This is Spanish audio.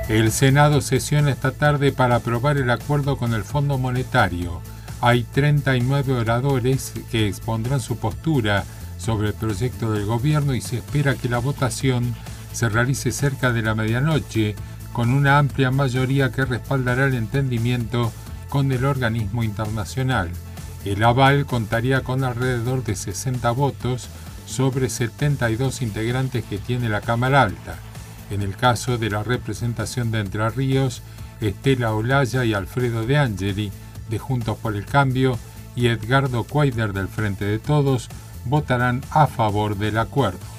El Senado sesiona esta tarde para aprobar el acuerdo con el Fondo Monetario. Hay 39 oradores que expondrán su postura sobre el proyecto del gobierno y se espera que la votación se realice cerca de la medianoche, con una amplia mayoría que respaldará el entendimiento con el organismo internacional. El aval contaría con alrededor de 60 votos sobre 72 integrantes que tiene la Cámara Alta. En el caso de la representación de Entre Ríos, Estela Olaya y Alfredo De Angeli, de Juntos por el Cambio, y Edgardo Cuader del Frente de Todos, votarán a favor del acuerdo.